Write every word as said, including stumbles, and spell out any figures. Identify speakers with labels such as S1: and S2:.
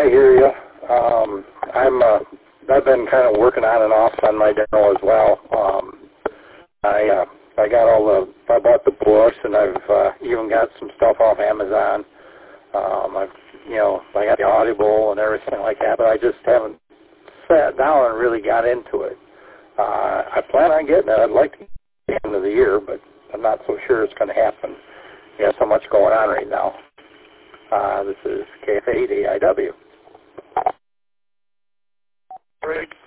S1: I hear you. Um, I'm. Uh, I've been kind of working on and off on my demo as well. Um, I uh, I got all the. I bought the books, and I've uh, even got some stuff off Amazon. Um, I've you know I got the Audible and everything like that, but I just haven't sat down and really got into it. Uh, I plan on getting it. I'd like to get it at the end of the year, but I'm not so sure it's going to happen. There's so much going on right now. Uh, this is K F A eight A I W.
S2: Great.